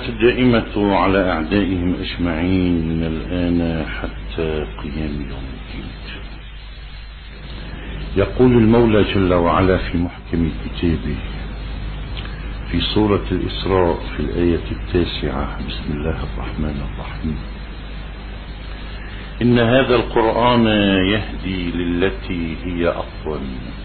والصلاة الدائمة على أعدائهم أجمعين من الآن حتى قيام يوم الدين. يقول المولى جل وعلا في محكم كتابه في سورة الإسراء في الآية 9: بسم الله الرحمن الرحيم: إن هذا القرآن يهدي للتي هي أقوم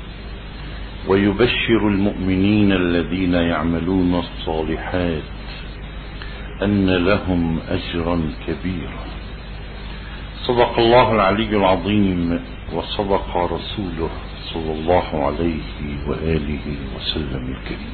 ويبشر المؤمنين الذين يعملون الصالحات أن لهم أجرا كبيرا. صدق الله العلي العظيم وصدق رسوله صلى الله عليه وآله وسلم الكريم.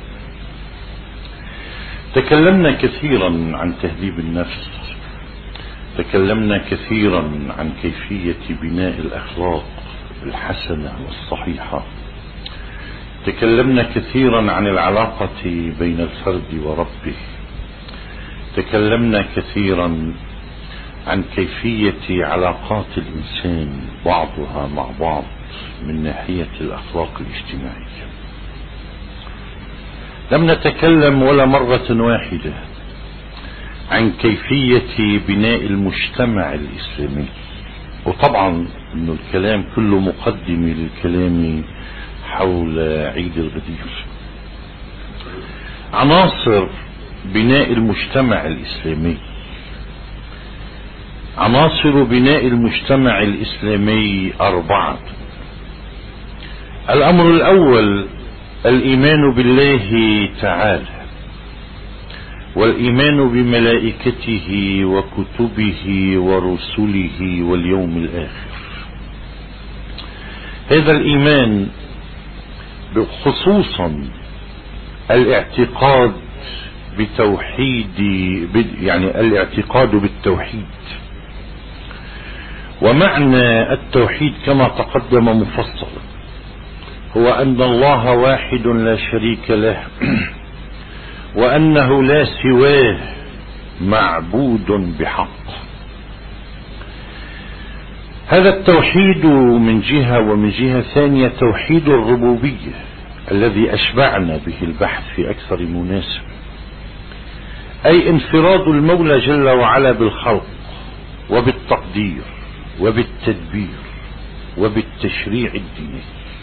تكلمنا كثيرا عن تهذيب النفس، تكلمنا كثيرا عن كيفية بناء الأخلاق الحسنة والصحيحة، تكلمنا كثيرا عن العلاقة بين الفرد وربه، تكلمنا كثيرا عن كيفية علاقات الإنسان بعضها مع بعض من ناحية الأخلاق الاجتماعية. لم نتكلم ولا مرة واحدة عن كيفية بناء المجتمع الإسلامي، وطبعا إنه الكلام كله مقدم للكلام حول عيد الغدير. عناصر بناء المجتمع الإسلامي، عناصر بناء المجتمع الإسلامي 4. الأمر الأول الإيمان بالله تعالى، والإيمان بملائكته وكتبه ورسله واليوم الآخر. هذا الإيمان خصوصا الاعتقاد بتوحيد، يعني الاعتقاد بالتوحيد. ومعنى التوحيد كما تقدم مفصلا هو أن الله واحد لا شريك له، وأنه لا سواه معبود بحق. هذا التوحيد من جهة، ومن جهة ثانية توحيد الربوبية الذي أشبعنا به البحث في أكثر مناسبة، أي انفراد المولى جل وعلا بالخلق وبالتقدير وبالتدبير وبالتشريع الديني.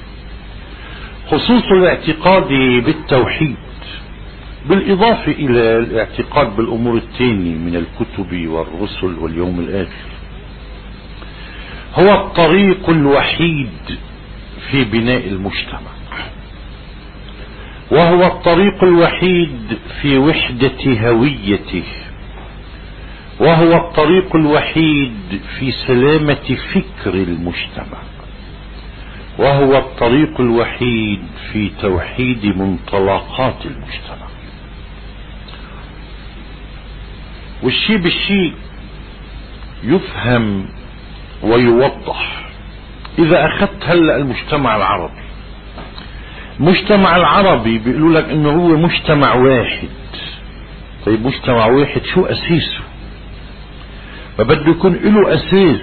خصوص الاعتقاد بالتوحيد بالإضافة إلى الاعتقاد بالأمور الثانية من الكتب والرسل واليوم الآخر هو الطريق الوحيد في بناء المجتمع، وهو الطريق الوحيد في وحدة هويته، وهو الطريق الوحيد في سلامة فكر المجتمع، وهو الطريق الوحيد في توحيد منطلقات المجتمع. والشيء بالشيء يفهم ويوضح. إذا أخذت هلأ المجتمع العربي، المجتمع العربي بيقولوا لك إنه هو مجتمع واحد. طيب مجتمع واحد شو أساسه؟ فبده يكون له أساس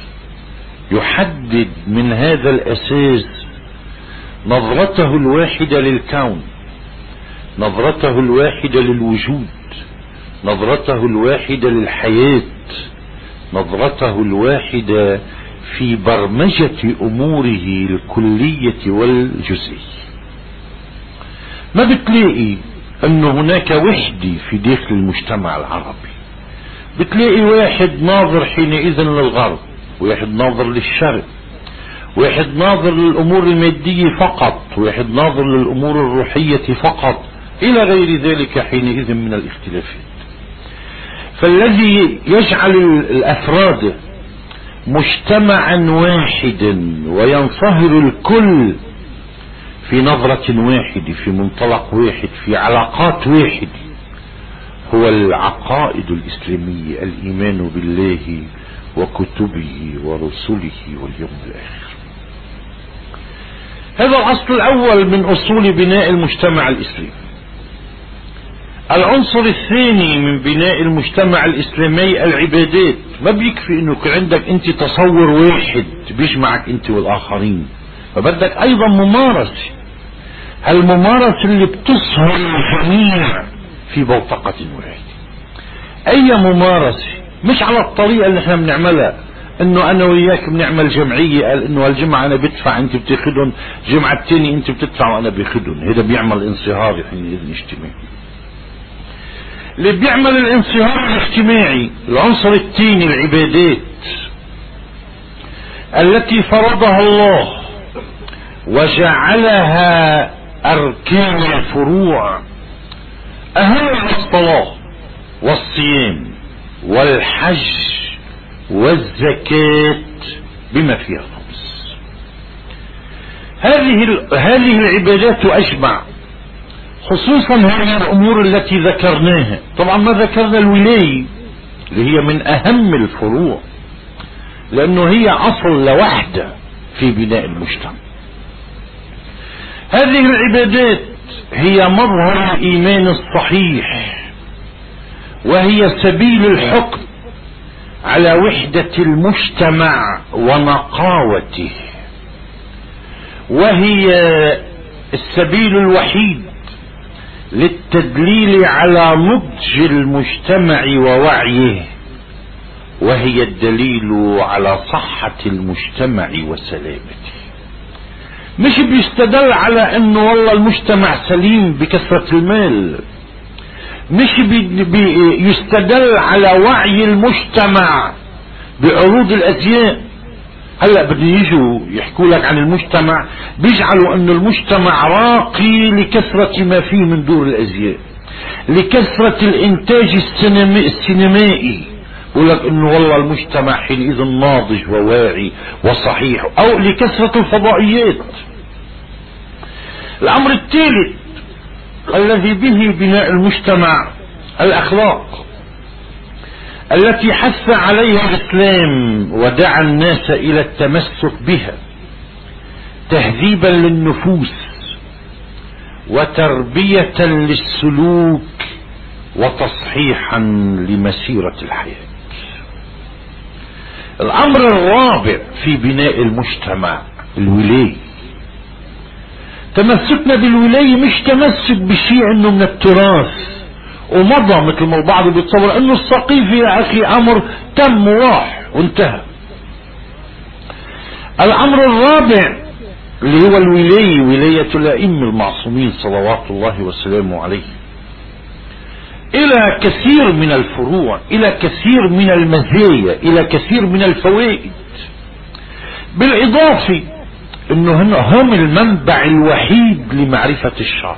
يحدد من هذا الأساس نظرته الواحدة للكون، نظرته الواحدة للوجود، نظرته الواحدة للحياة، نظرته الواحدة في برمجة أموره الكلية والجزئية. ما بتلاقي أن هناك وحدة في داخل المجتمع العربي. بتلاقي واحد ناظر حينئذ للغرب، واحد ناظر للشرق، واحد ناظر للأمور المادية فقط، واحد ناظر للأمور الروحية فقط، إلى غير ذلك حينئذ من الاختلافات. فالذي يجعل الأفراد مجتمعا واحدا وينصهر الكل في نظرة واحدة، في منطلق واحد، في علاقات واحدة، هو العقائد الإسلامية، الإيمان بالله وكتبه ورسله واليوم الآخر. هذا الأصل الأول من أصول بناء المجتمع الإسلامي. العنصر الثاني من بناء المجتمع الإسلامي العبادات. ما بيكفي انك عندك انت تصور واحد بيجمعك انت والآخرين، فبدك ايضا ممارسة. هالممارسة اللي بتصهر الجميع في بوتقة واحدة. اي ممارسة مش على الطريقة اللي احنا بنعملها، انه انا وياك بنعمل جمعية، قال انه هالجمعة انا بدفع انت بتاخدهم، الجمعة التانية انت بتدفع وانا باخدهم، هذا بيعمل انصهار حينئذ اجتماعي. اللي بيعمل الانصهار الاجتماعي العنصر الثاني العبادات التي فرضها الله وجعلها اركان الفروع، اهم الصلاة والصيام والحج والزكاة بما فيها الخمس. هذه العبادات اجمع، خصوصا هذه الامور التي ذكرناها. طبعا ما ذكرنا الولاية اللي هي من اهم الفروع، لانه هي اصل لوحدة في بناء المجتمع. هذه العبادات هي مظهر الايمان الصحيح، وهي سبيل الحكم على وحدة المجتمع ونقاوته، وهي السبيل الوحيد للتدليل على نضج المجتمع ووعيه، وهي الدليل على صحة المجتمع وسلامته. مش بيستدل على انه والله المجتمع سليم بكثرة المال، مش يستدل على وعي المجتمع بعروض الازياء. هلا بده يجوا يحكوا لك عن المجتمع، بيجعلوا انه المجتمع راقي لكثرة ما فيه من دور الازياء، لكثرة الانتاج السينمائي، يقول لك انه والله المجتمع حينئذ ناضج وواعي وصحيح، او لكثرة الفضائيات. الامر الثالث الذي به بناء المجتمع الاخلاق التي حث عليها الاسلام ودعا الناس الى التمسك بها تهذيبا للنفوس وتربية للسلوك وتصحيحا لمسيرة الحياة. الامر الرابع في بناء المجتمع الولاية. تمسكنا بالولاية مش تمسك بشيء انه من التراث ومضى، مثل ما البعض بيتصور انه السقيفة يا اخي امر تم وراح وانتهى. الامر الرابع اللي هو الولاية، ولاية الائمة المعصومين صلوات الله وسلامه عليه، الى كثير من الفروع، الى كثير من المزايا، الى كثير من الفوائد، بالاضافة انه هم المنبع الوحيد لمعرفة الشرع،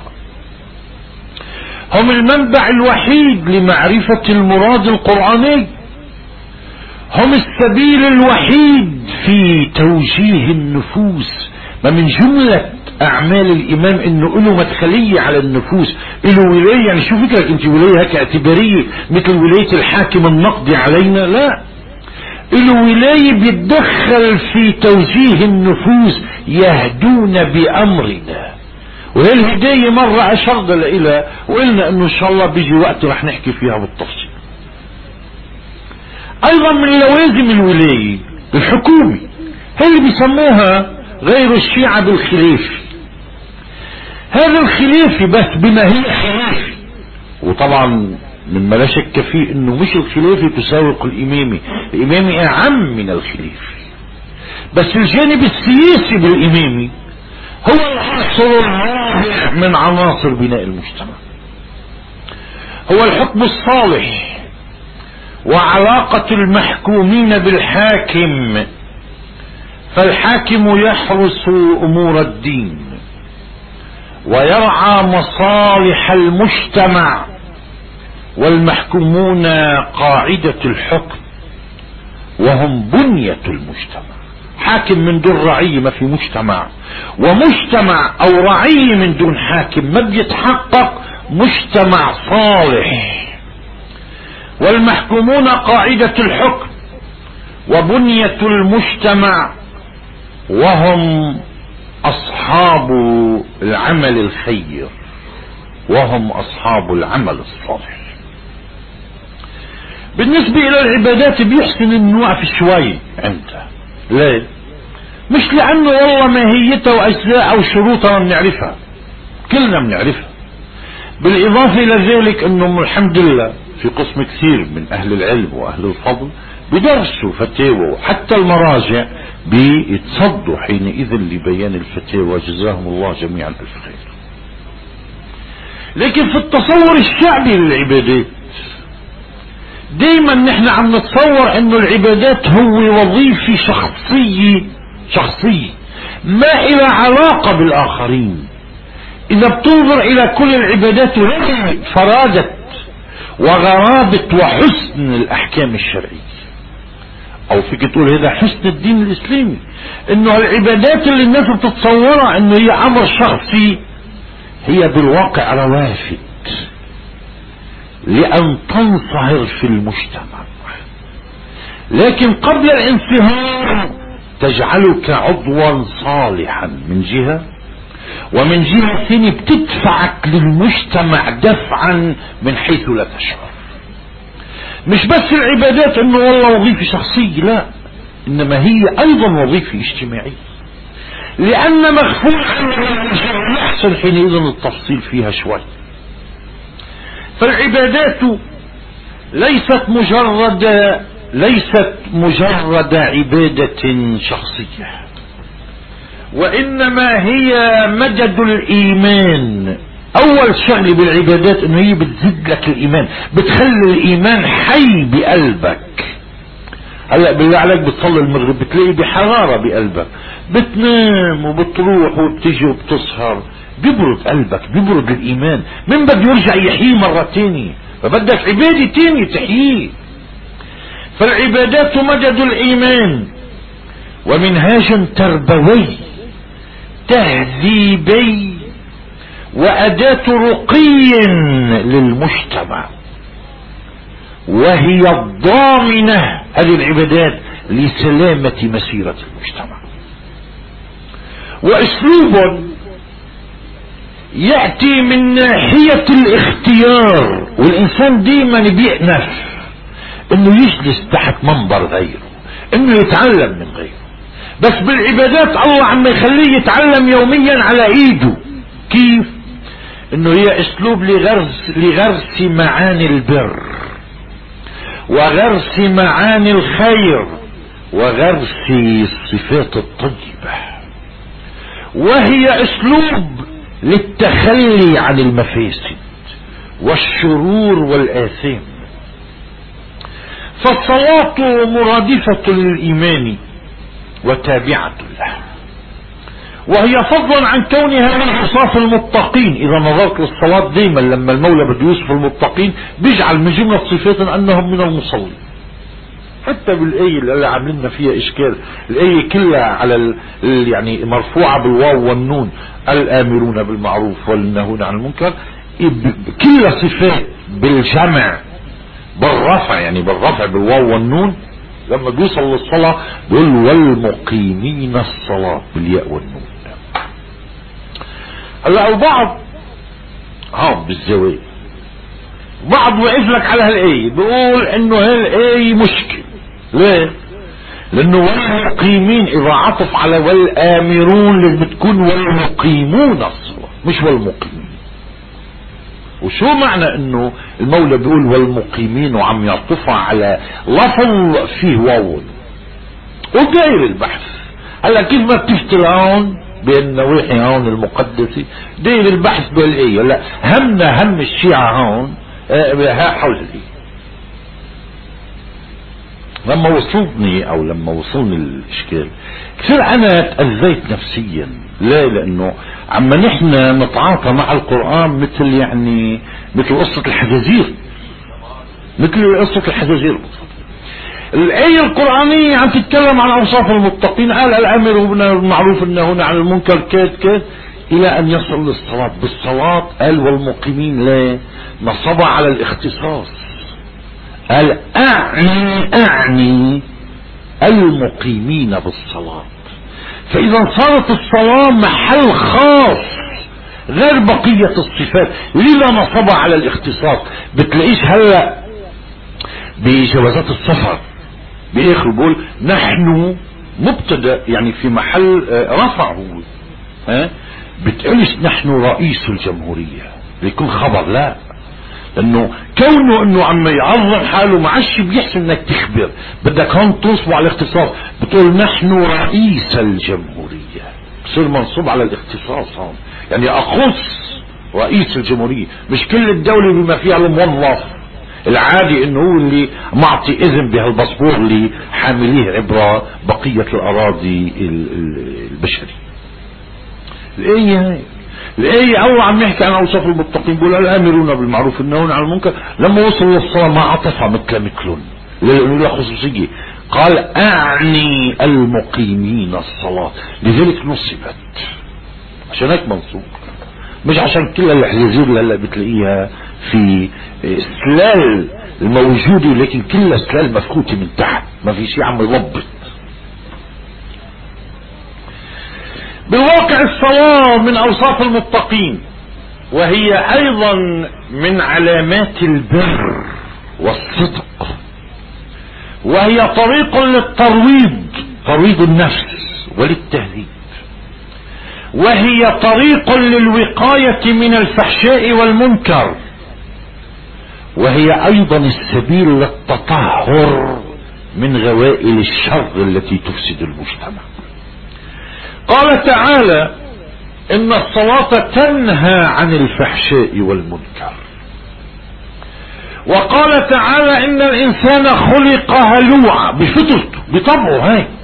هم المنبع الوحيد لمعرفة المراد القرآني، هم السبيل الوحيد في توجيه النفوس. ما من جملة اعمال الامام انه له مدخلية على النفوس، له ولاية. يعني شو فكرك انت ولاية هيك اعتبارية مثل ولاية الحاكم النقضي علينا؟ لا، له ولاية بيتدخل في توجيه النفوس، يهدون بامرنا. وهالهداية مرة اشرنا لها وقلنا انه ان شاء الله بيجي وقت رح نحكي فيها بالتفصيل. ايضا من لوازم الولاية الحكومة، هي اللي بيسموها غير الشيعة بالخلافة. هذا الخلافة بس بما هي خلافة، وطبعا مما لا شك فيه انه مش الخلافة تساوق الامامة، الامامة اعم من الخلافة، بس الجانب السياسي بالامامة هو العنصر الرابع من عناصر بناء المجتمع، هو الحكم الصالح وعلاقة المحكومين بالحاكم. فالحاكم يحرس امور الدين ويرعى مصالح المجتمع، والمحكومون قاعدة الحكم وهم بنية المجتمع. حاكم من دون رعية ما في مجتمع، ومجتمع او رعية من دون حاكم ما بيتحقق مجتمع صالح. والمحكومون قاعدة الحكم وبنية المجتمع، وهم اصحاب العمل الخير، وهم اصحاب العمل الصالح. بالنسبة الى العبادات بيحسن انه نوقف شوي انت. ليه؟ مش لانه والله ماهيتها واجزاء او شروطها بنعرفها، كلنا بنعرفها. بالاضافة الى ذلك انه الحمد لله في قسم كثير من أهل العلم وأهل الفضل بدرسوا فتاوى، وحتى المراجع بيتصدوا حينئذ لبيان الفتاوى، جزاهم الله جميعا ألف خير. لكن في التصور الشعبي للعبادات دايما نحن عم نتصور انه العبادات هو وظيفة شخصية ما إلى علاقة بالآخرين. إذا بتنظر إلى كل العبادات فرادة وغرابة وحسن الأحكام الشرعية، أو فيك تقول هذا حسن الدين الإسلامي، إنه العبادات اللي الناس بتتصورها إنه هي أمر شخصي هي بالواقع روافد لأن تنصهر في المجتمع، لكن قبل الانصهار تجعلك عضوا صالحا من جهة، ومن جهة ثانية بتدفعك للمجتمع دفعا من حيث لا تشعر. مش بس العبادات انه والله وظيفة شخصية، لا، انما هي ايضا وظيفة اجتماعية، لان مغفور يحصل حينئذ التفصيل فيها شوي. فالعبادات ليست مجرد عبادة شخصية، وإنما هي مدد الإيمان. أول شغلة بالعبادات إنه هي بتزيد لك الإيمان، بتخلي الإيمان حي بقلبك. هلا بالله عليك بتصلي المغرب بتلاقي بحرارة بقلبك، بتنام وبتروح وبتجي وبتسهر، بيبرد قلبك، بيبرد الإيمان. من بده يرجع يحيي مرة تانية، فبدك عبادة تانية تحييه. فالعبادات مدد الإيمان ومنهاج تربوي تهذيبي وأداة رقي للمجتمع، وهي الضامنة هذه العبادات لسلامة مسيرة المجتمع. وأسلوب يأتي من ناحية الاختيار، والإنسان ديما بيأنف انه يجلس تحت منبر غيره، انه يتعلم من غيره. بس بالعبادات الله عم يخليه يتعلم يوميا على ايده. كيف؟ انه هي اسلوب لغرس معاني البر، وغرس معاني الخير، وغرس الصفات الطيبة، وهي اسلوب للتخلي عن المفاسد والشرور والآثام. فالصلاة مرادفة للإيمان وتابعة له، وهي فضلا عن كونها من اوصاف المتقين. اذا نظرت للصلاة دائما لما المولى بده يوصف المتقين بيجعل من جملة صفات انهم من المصلين. حتى بالآية اللي عاملنا فيها اشكال، الآية كلها على يعني مرفوعة بالواو والنون، الآمرون بالمعروف والناهون عن المنكر، كلها صفات بالجمع بالرفع، يعني بالرفع بالواو والنون. لما بيوصل للصلاة بيقول والمقيمين الصلاة بالياء والنون. هلا البعض بالزواج بعض وقف لك على هالآية بيقول انه هالآية مشكل. ليه؟ لانه والمقيمين اذا عطف على والآمرون لازم تكون والمقيمون الصلاة مش والمقيمين. وشو معنى انه المولى بيقول والمقيمين وعم يعطفها على لفظ فيه واو؟ وداير البحث. هلا كيف ما بتشتغل هون بالنواحي هون المقدسة داير البحث بالايه. لا همنا هم الشيعة هون حول الايه. لما وصلني الاشكال كثير انا تأذيت نفسيا. لا لانه عما نحن نتعاطى مع القرآن مثل قصة الحجازير، الآية القرآنية عم تتكلم عن اوصاف المتقين، قال الامر بالمعروف والنهون عن المنكر كاد الى ان يصل للصلاة. بالصلاة قال والمقيمين، لا نصب على الاختصاص، قال اعني المقيمين بالصلاة. فاذا صارت الصلاة محل خاص غير بقية الصفات، لذا نصب على الاختصاص. بتلاقيش هلا بجوازات السفر باخر بقول نحن مبتدا، يعني في محل رفع هو، بتقولش نحن رئيس الجمهورية ليكون خبر. لا، لانه كونه انه عم يعظم حاله ما عادش بيحسن انك تخبر، بدك هون توصفه على الاختصاص، بتقول نحن رئيس الجمهورية، بصير منصوب على الاختصاص هون، يعني اخص رئيس الجمهورية، مش كل الدولة بما فيها الموظف العادي انه هو اللي معطي اذن بهالباسبور لحامليه عبر بقية الاراضي البشرية. الآية الله عم يحكي عن اوصاف المتقين، بيقول الامرون بالمعروف والنهون عن المنكر، لما وصل للصلاة ما عطفها مثلهم لانه لها خصوصية، قال اعني المقيمين الصلاة، لذلك نصبت عشان هيك منصوب، مش عشان كل الحزير اللي هلا بتلاقيها في سلال الموجودة، لكن كلها سلال مفكوتة من تحت، ما في شيء عم يضبط. بالواقع الصلاة من اوصاف المتقين، وهي ايضا من علامات البر والصدق، وهي طريق للترويض، ترويض النفس وللتهذيب، وهي طريق للوقاية من الفحشاء والمنكر، وهي ايضا السبيل للتطهر من غوائل الشر التي تفسد المجتمع. قال تعالى ان الصلاة تنهى عن الفحشاء والمنكر، وقال تعالى ان الانسان خلق هلوعا، بفطرته بطبعه هيك،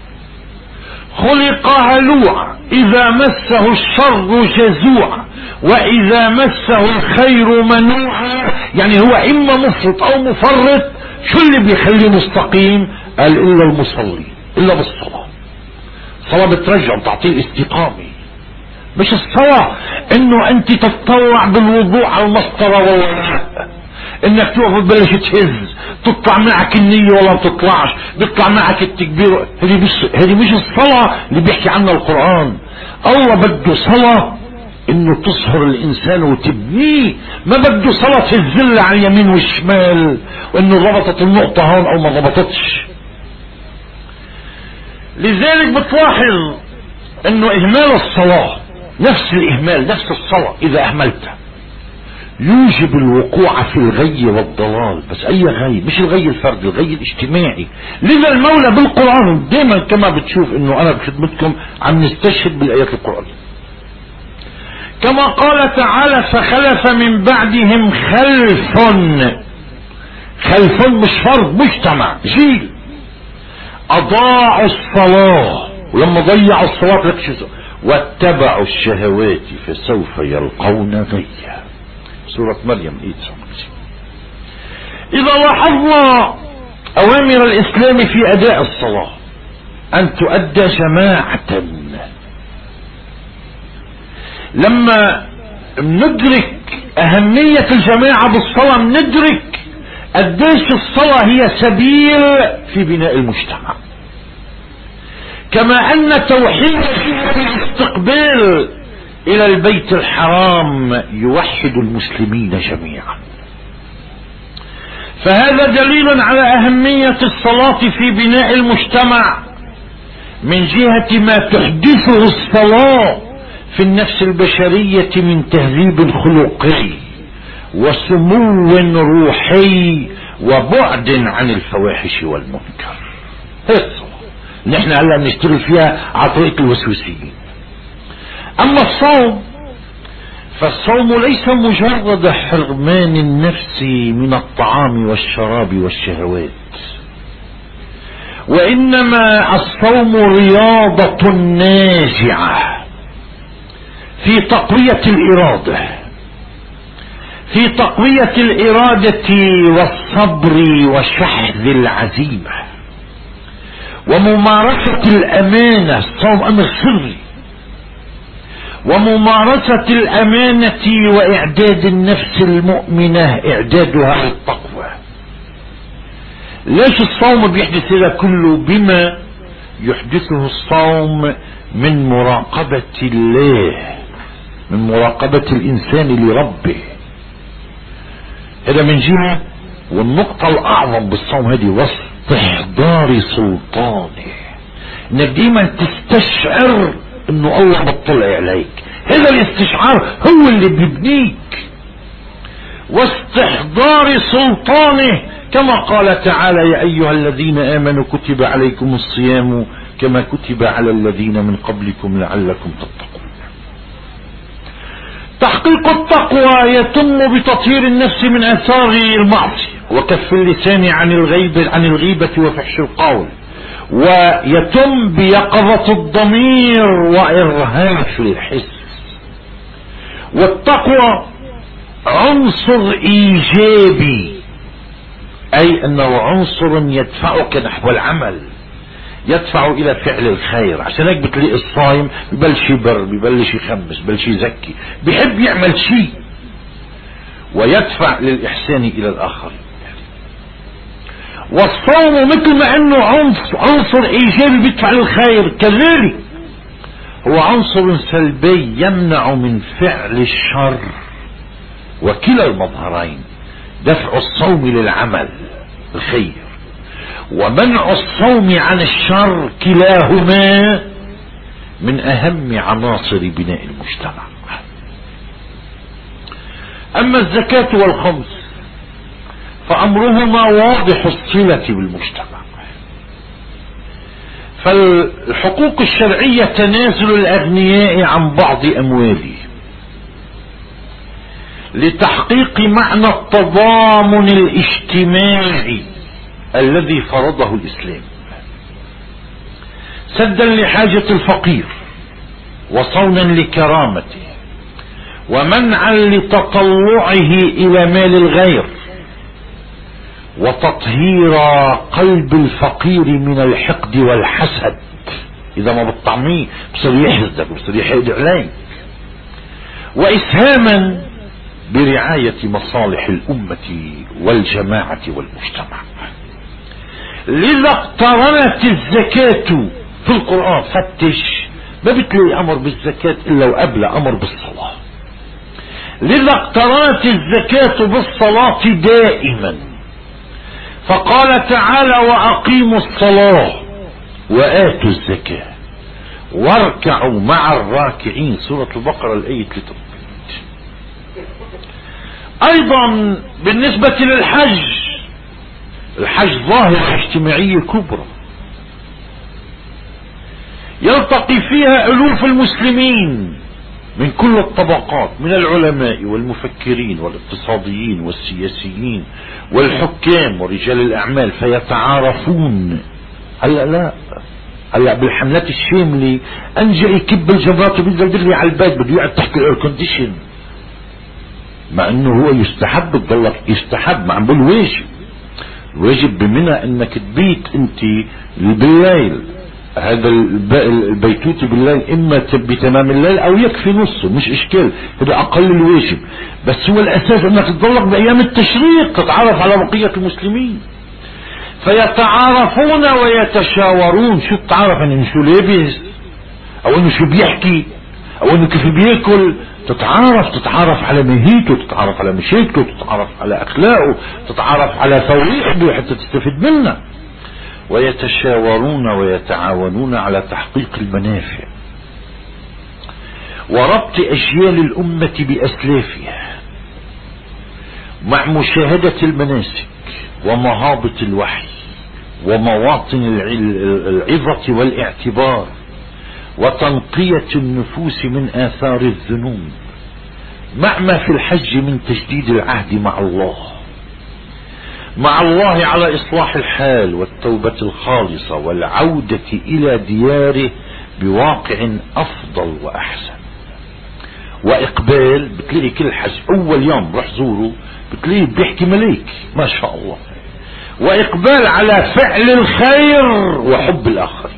خلق هلوعا اذا مسه الشر جزوعا واذا مسه الخير منوعا، يعني هو اما مفرط او مفرط. شو اللي بيخليه مستقيم؟ قال الا المصلي، الا بالصلاة. الصلاة بترجع بتعطيه الاستقامة، مش الصلاة انه انت تتطوع بالوضوء على المسطرة والوضوء، انك توقف تبلش تهز، تطلع معك النية ولا بتطلعش، بيطلع معك التكبير. هذه مش الصلاة اللي بيحكي عنها القرآن. الله بده صلاة انه تصهر الانسان وتبنيه، ما بده صلاة تهزله على اليمين والشمال وانه ضبطت النقطة هون او ما ضبطتش. لذلك بتلاحظ انه اهمال الصلاة، نفس الاهمال، نفس الصلاة اذا اهملتها يوجب الوقوع في الغي والضلال، بس اي غي؟ مش الغي الفردي، الغي الاجتماعي. لذا المولى بالقرآن دائما كما بتشوف انه انا بخدمتكم عم نستشهد بالايات القرآنية، كما قال تعالى فخلف من بعدهم خلف مش فرد، مجتمع، جيل اضاعوا الصلاة، ولما ضيعوا الصلاة لك شو واتبعوا الشهوات فسوف يلقون غيا، سورة مريم 8. اذا لاحظنا اوامر الاسلام في اداء الصلاة ان تؤدى جماعة، لما ندرك اهمية الجماعة بالصلاة ندرك قديش الصلاة هي سبيل في بناء المجتمع، كما ان توحيد الاستقبال الى البيت الحرام يوحد المسلمين جميعا. فهذا دليل على اهمية الصلاة في بناء المجتمع من جهة ما تحدثه الصلاة في النفس البشرية من تهذيب خلقي وسمو روحي وبعد عن الفواحش والمنكر. هي الصلاة نحن هلا بنشتغل فيها على طريقة الوسوسيين. اما الصوم فالصوم ليس مجرد حرمان النفس من الطعام والشراب والشهوات، وانما الصوم رياضة ناجعة في تقوية الإرادة والصبر وشحذ العزيمة وممارسة الأمانة. الصوم أمر سري، وممارسة الأمانة وإعداد النفس المؤمنة إعدادها للتقوى. ليش الصوم بيحدث هذا كله؟ بما يحدثه الصوم من مراقبة الله، من مراقبة الإنسان لربه. هذا من جهة، والنقطة الأعظم بالصوم هذه واستحضار سلطانه، انك ديما تستشعر انه الله مطلع عليك. هذا الاستشعار هو اللي بيبنيك، واستحضار سلطانه، كما قال تعالى: يا أيها الذين آمنوا كتب عليكم الصيام كما كتب على الذين من قبلكم لعلكم تتقون. تحقيق التقوى يتم بتطهير النفس من آثار المعصية، وكف اللسان عن الغيبة وفحش القول، ويتم بيقظة الضمير وإرهاف الحس. والتقوى عنصر إيجابي، أي أنه عنصر يدفعك نحو العمل، يدفع إلى فعل الخير. عشان هيك بتلاقي الصايم ببلش يبر، ببلش يخمس، ببلش يزكي، بيحب يعمل شيء ويدفع للإحسان إلى الآخرين. والصوم مثل ما أنه عنصر إيجابي بيدفع للخير، كذلك هو عنصر سلبي يمنع من فعل الشر. وكلا المظهرين، دفع الصوم للعمل الخير ومنع الصوم عن الشر، كلاهما من أهم عناصر بناء المجتمع. أما الزكاة والخمس فأمرهما واضح الصلة بالمجتمع. فالحقوق الشرعية تنازل الأغنياء عن بعض أموالهم لتحقيق معنى التضامن الاجتماعي الذي فرضه الإسلام، سدا لحاجة الفقير وصونا لكرامته ومنعا لتطلعه إلى مال الغير، وتطهير قلب الفقير من الحقد والحسد. إذا ما بتطعميه بصير يحسدك وبصير يحقد عليك. وإسهاما برعاية مصالح الأمة والجماعة والمجتمع. لذا اقترنت الزكاة في القرآن، فتش ما بتلاقي أمر بالزكاة إلا وقبل أمر بالصلاة. لذا اقترنت الزكاة بالصلاة دائما، فقال تعالى: وأقيموا الصلاة وآتوا الزكاة واركعوا مع الراكعين. سورة البقرة الآية 3. أيضا بالنسبة للحج، الحج ظاهرة اجتماعية كبرى يلتقي فيها ألوف المسلمين من كل الطبقات، من العلماء والمفكرين والاقتصاديين والسياسيين والحكام ورجال الأعمال، فيتعارفون. هلا بالحملات الشاملة أنجا يكب الجمرات وبينزل دغري على البيت، بده يقعد تحت الاير كونديشن، مع انه هو يستحب، بتضلك يستحب، ما عم بقول واجب. الواجب بمنى انك تبيت انت بالليل، هذا البيتوتي بالليل اما بتمام الليل او يكفي نصه، مش اشكال، هذا اقل الواجب. بس هو الاساس انك تضلك بايام التشريق تتعرف على بقية المسلمين. فيتعارفون ويتشاورون. شو تتعرف؟ انه شو لابس، او انه شو بيحكي، او انه كيف بياكل. تتعارف على مهيته، تتعارف على مشاكله، تتعارف على اخلاقه، تتعارف على فوائده حتى تستفيد منه. ويتشاورون ويتعاونون على تحقيق المنافع وربط اجيال الامة باسلافها، مع مشاهدة المناسك ومهابط الوحي ومواطن العظة والاعتبار، وتنقية النفوس من آثار الذنوب، مع ما في الحج من تجديد العهد مع الله على إصلاح الحال والتوبة الخالصة والعودة إلى دياره بواقع أفضل وأحسن. وإقبال، بتلاقي كل حج أول يوم روح زوره بتلاقيه بيحكي ملاك ما شاء الله، وإقبال على فعل الخير وحب الآخرين.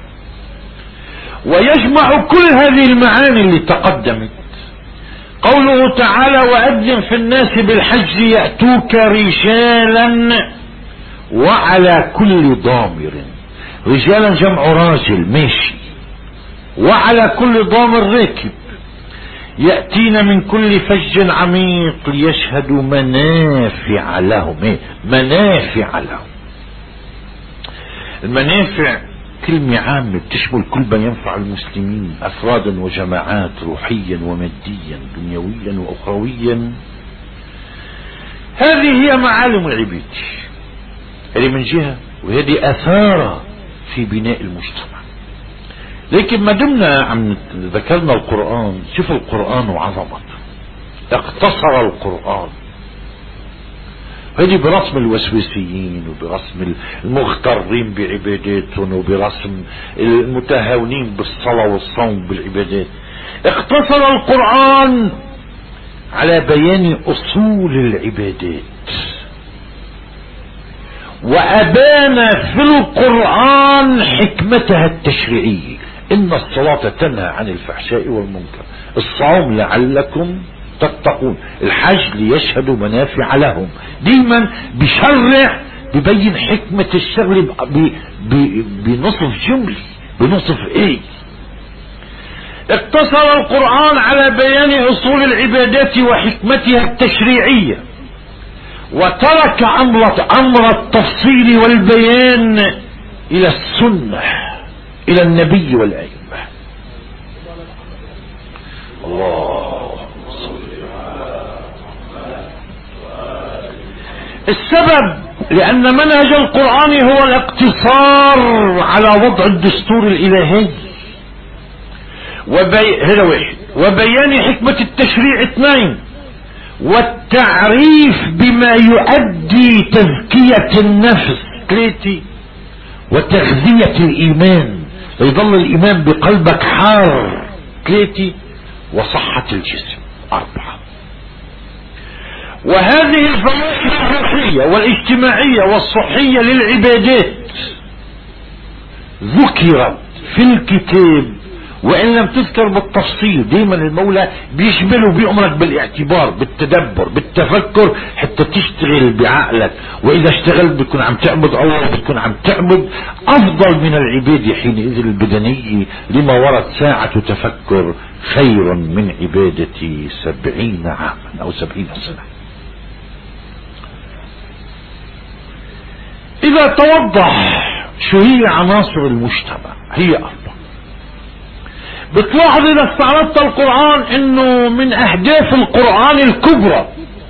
ويجمع كل هذه المعاني اللي تقدمت قوله تعالى: وأذن في الناس بالحج يأتوك رجالا وعلى كل ضامر. رجالا جمع راجل ماشي، وعلى كل ضامر راكب، يأتين من كل فج عميق ليشهدوا منافع لهم. منافع لهم. المنافع كلمة عامة بتشمل كل ما ينفع المسلمين أفرادا وجماعات، روحيا وماديا، دنيويا وأخرويا. هذه هي معالم العبادة، هذه من جهة، وهذه أثار في بناء المجتمع. لكن ما دمنا عم ذكرنا القرآن، شوف القرآن وعظمته، اقتصر القرآن، هذه برسم الوسوسيين وبرسم المغترين بعباداتهم وبرسم المتهاونين بالصلاة والصوم بالعبادات. اقتصر القرآن على بيان أصول العبادات، وأبان في القرآن حكمتها التشريعية. إن الصلاة تنهى عن الفحشاء والمنكر، الصوم لعلكم تتقون، الحج ليشهدوا منافع لهم. ديما بشرع ببين حكمة الشغل بنصف جملي، بنصف ايه. اقتصر القرآن على بيان أصول العبادات وحكمتها التشريعية، وترك أمر التفصيل والبيان إلى السنة، إلى النبي والأئمة. الله السبب لأن منهج القرآن هو الاقتصار على وضع الدستور الإلهي هذا واحد، وبيان حكمة التشريع اثنين، والتعريف بما يؤدي تزكية النفس ثلاثة، وتغذية الإيمان يظل الإيمان بقلبك حار ثلاثة، وصحة الجسم أربعة. وهذه الفوائد الروحية والاجتماعية والصحية للعبادات ذكرت في الكتاب وإن لم تذكر بالتفصيل. دائما المولى بيشمل وبيأمرك بالاعتبار، بالتدبر، بالتفكر، حتى تشتغل بعقلك. وإذا اشتغلت بتكون عم تعبد الله، بتكون عم تعبد أفضل من العبادة حينئذ البدنية، لما ورد ساعة تفكر خير من عبادة 70 عاما أو 70 سنة. إذا توضح شو هي عناصر المجتمع، هي أربع. بتلاحظ إذا استعرضت القرآن إنه من أهداف القرآن الكبرى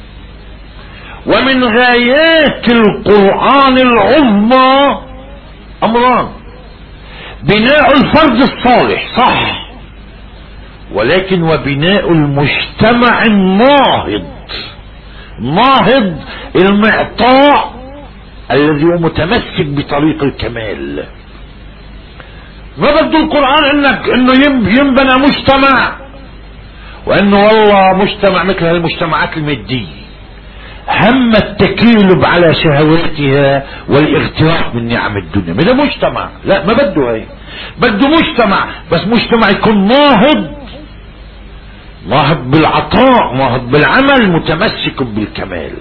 ومن غايات القرآن العظمى أمران: بناء الفرد الصالح صح، ولكن وبناء المجتمع الناهض، ناهض المعطاء الذي هو متمسك بطريق الكمال. ما بده القرآن انه ينبنى مجتمع وانه والله مجتمع مثل هالمجتمعات المادية هم التكيلب على شهواتها والاغتراف من نعم الدنيا. هذا مجتمع، لا ما بده هي، بده مجتمع بس مجتمع يكون ناهض، ناهض بالعطاء، ناهض بالعمل، متمسك بالكمال.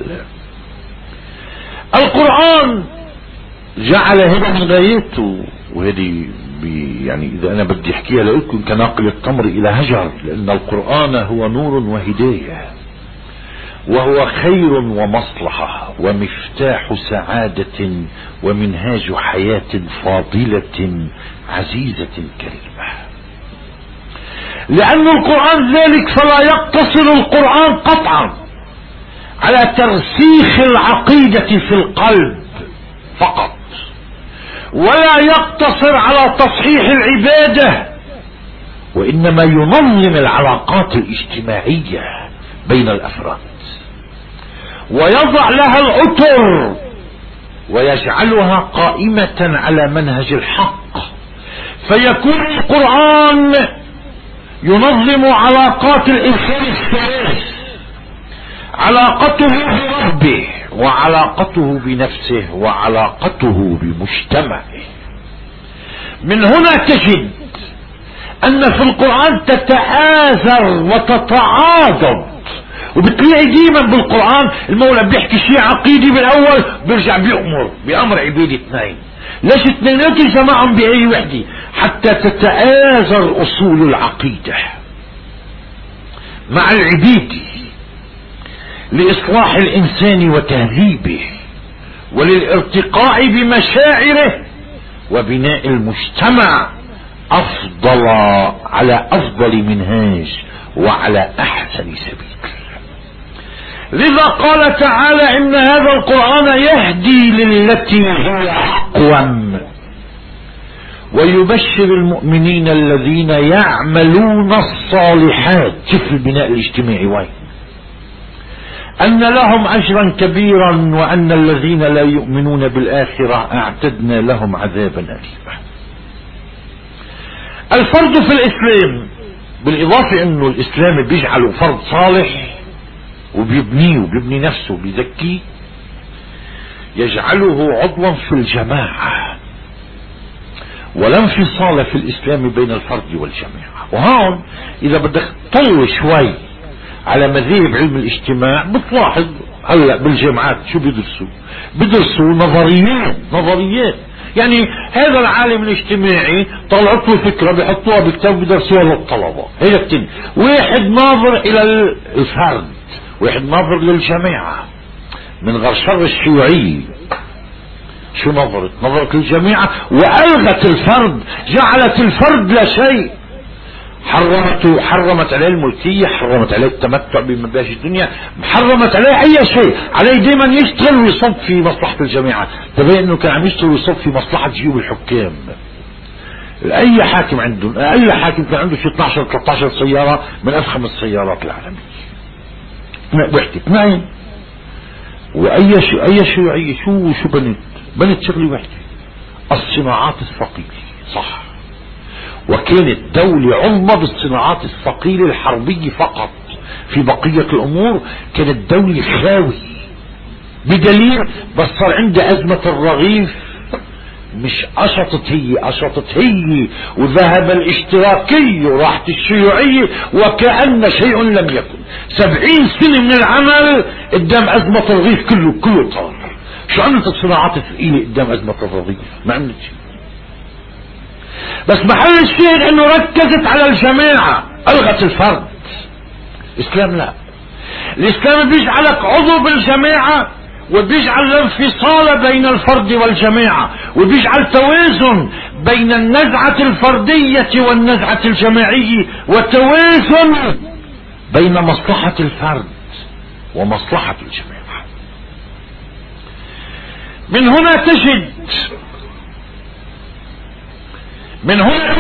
القرآن جعل هذا من غايته، وهذه يعني اذا انا بدي احكيها لكم كناقل التمر الى هجر، لان القرآن هو نور وهداية، وهو خير ومصلحة ومفتاح سعادة ومنهاج حياة فاضلة عزيزة كريمة. لأن القرآن ذلك فلا يقتصر القرآن قطعا على ترسيخ العقيدة في القلب فقط، ولا يقتصر على تصحيح العبادة، وإنما ينظم العلاقات الاجتماعية بين الأفراد ويضع لها الأطر ويجعلها قائمة على منهج الحق. فيكون القرآن ينظم علاقات الإنسان الثلاث: علاقته بربه، وعلاقته بنفسه، وعلاقته بمجتمعه. من هنا تجد أن في القرآن تتآزر وتتعاضد، وبتلاقي ديما بالقرآن المولى بيحكي شيء عقيدي بالأول بيرجع بأمر عبادي اثنين. ليش اثنين؟ لا تجمعهم بأي وحدة حتى تتآزر أصول العقيدة مع العبادة لإصلاح الإنسان وتهذيبه وللارتقاء بمشاعره وبناء المجتمع أفضل على أفضل منهاج وعلى أحسن سبيل. لذا قال تعالى إن هذا القرآن يهدي للتي هي أقوم ويبشر المؤمنين الذين يعملون الصالحات. شوف البناء الاجتماعي وين، أن لهم أجرا كبيرا وأن الذين لا يؤمنون بالآخرة أعتدنا لهم عذابا أليما. الفرد في الإسلام بالإضافة أنه الإسلام بيجعله فرد صالح وبيبنيه وبيبني نفسه وبيزكيه، يجعله عضوا في الجماعة، ولا انفصال في الإسلام بين الفرد والجماعة. وهون إذا بدك تطلع شوي على مذاهب علم الاجتماع بتلاحظ هلا بالجامعات شو بدرسوا نظريات. يعني هذا العالم الاجتماعي طلعت له فكرة بيحطوها بكتاب بدرسوها للطلبة. هي التاني، واحد ناظر الى الفرد، واحد ناظر للجماعة. من غير شر الشيوعية شو نظرت للجماعة والغت الفرد، جعلت الفرد لا شيء، حرمت عليه الملكية، حرمت عليه التمتع بمباهج الدنيا، حرمت عليه اي شيء، عليه دائما يشتغل ويصب في مصلحة الجماعة. تبين انه كان عم يشتغل ويصب في مصلحة جيوب الحكام. اي حاكم كان عنده شي 12-13 سيارة من افخم السيارات العالمية. وحدة اثنين. واي شيوعية شو بنت شغلة وحدة، الصناعات الثقيلة. صح، وكانت دولة عظمى بالصناعات الثقيلة الحربية فقط، في بقية الامور كانت دولة خاوي. بدليل بس صار عندها ازمة الرغيف، مش اشطت هي وذهب الاشتراكي وراحت الشيوعية وكأن شيء لم يكن. 70 سنة من العمل قدام ازمة الرغيف كله طار. شو عملت الصناعات الثقيلة قدام ازمة الرغيف؟ ما عملت شيء. بس محل الشيء انه ركزت على الجماعة، الغت الفرد. الاسلام لا، الاسلام بيجعلك عضو بالجماعة وبيجعل الانفصال بين الفرد والجماعة، وبيجعل توازن بين النزعة الفردية والنزعة الجماعية، وتوازن بين مصلحة الفرد ومصلحة الجماعة. من هنا تجد من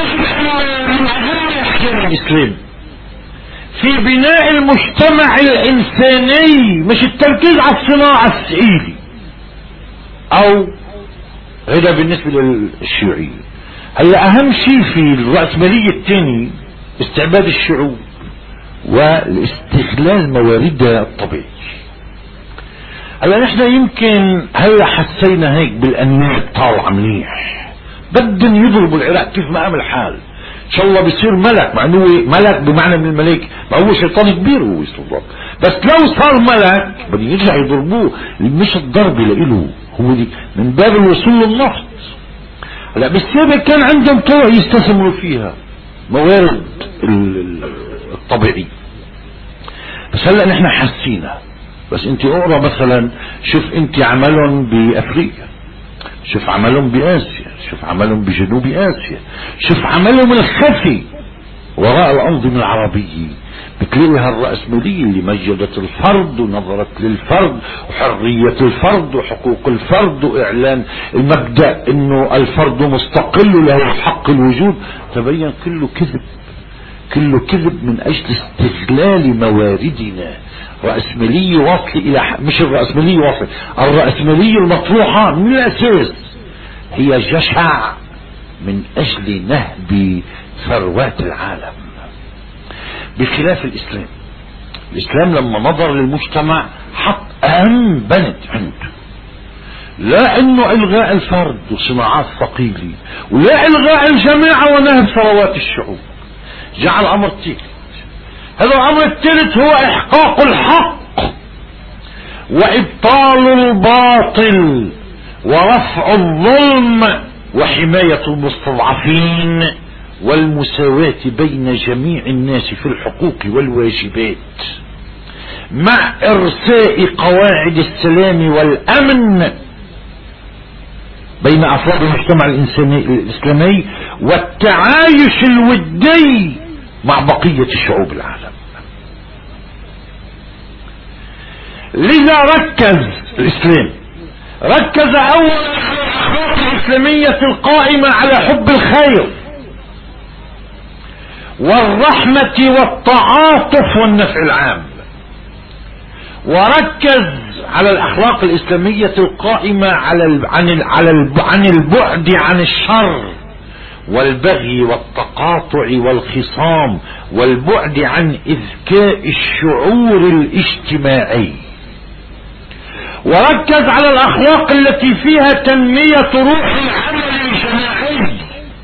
الإسلام في بناء المجتمع الإنساني، مش التركيز على الصناعة الثقيلة، أو هذا بالنسبة للشيوعية. هلا أهم شيء في الرأسمالية الثاني استعباد الشعوب والاستغلال مواردها الطبيعية. هلا نحن يمكن هلا حسينا هيك بالأنياب طالعة منيح، بدهم يضربوا العراق كيف ما قام الحال، ان شاء الله بيصير ملك، مع انه ملك بمعنى من الملائكة، ما هو شيطان كبير هو يصدق، بس لو صار ملك بدهم يرجع يضربوه. مش الضرب لإله، هو دي من باب الوصول للنفط. هلا بالسابق كان عندهم طرق يستثمروا فيها موارد الطبيعية، بس هلا نحن حسينا. بس انت اقرا مثلا، شوف انت عملهم بافريقيا، شوف عملهم بآسيا، شوف عملهم بجنوب آسيا، شوف عملهم الخفي وراء الأنظمة العربية. بتلاقيها الرأسمالية اللي مجدت الفرد ونظرت للفرد وحرية الفرد وحقوق الفرد وإعلان المبدأ إنه الفرد مستقل وله حق الوجود. تبين كله كذب من أجل استغلال مواردنا. رأسمالية واصلة إلى مش الرأسمالية واصلة، الرأسمالية المطروحة من الأساس هي جشع من أجل نهب ثروات العالم، بخلاف الإسلام لما نظر للمجتمع حط أهم بند عنده، لا إنه إلغاء الفرد وصناعات ثقيلة، ولا إلغاء الجماعة ونهب ثروات الشعوب. جعل أمر ثالث، هذا الأمر الثالث هو إحقاق الحق وإبطال الباطل ورفع الظلم وحماية المستضعفين والمساواة بين جميع الناس في الحقوق والواجبات، مع إرساء قواعد السلام والأمن بين أفراد المجتمع الإسلامي والتعايش الودي مع بقية شعوب العالم. لذا ركز الإسلام، ركز أولا على الأخلاق الإسلامية القائمة على حب الخير والرحمة والتعاطف والنفع العام، وركز على الأخلاق الإسلامية القائمة عن البعد عن الشر والبغي والتقاطع والخصام، والبعد عن إذكاء الشعور الاجتماعي، وركز على الأخلاق التي فيها تنمية روح العمل الجماعي.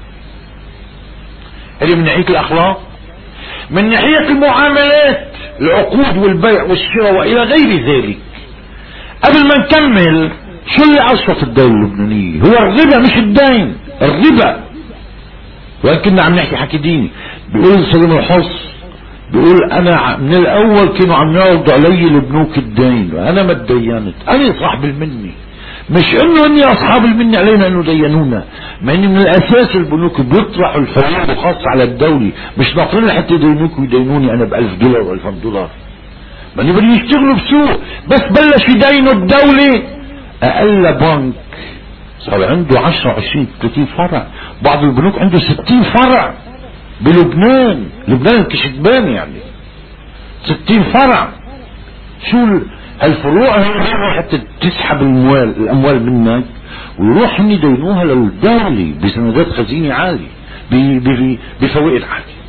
هذه من ناحية الأخلاق. من ناحية المعاملات، العقود والبيع والشراء وإلى غير ذلك. قبل ما نكمل، شو اللي أصفت الدولة اللبنانية؟ هو الربا مش الدين، الربا. وإن كنا عم نحكي حكي ديني. بيقول سليم الحص، بيقول أنا من الأول كانوا عم يعرضوا علي البنوك الدين وأنا ما اتدينت، أنا صاحب المني، مش إنه إني أصحاب المني علينا إنه دينونا، ما إن من الأساس البنوك بيطرحوا الفوائد خاصة على الدولة، مش ناطرين لحتى يدينوك ويدينوني أنا $1000 و $2000. ما بدهم يشتغلوا بسوق، بس بلش يدينوا الدولة. أقل بنك صار عنده 10 20 30 فرع، بعض البنوك عنده 60 فرع بلبنان. لبنان كشتبان يعني 60 فرع. شو هالفروع هي حتى تسحب الاموال منك ويروح هن يدينوها للدولة بسندات خزينة عالية بفوائد عالية.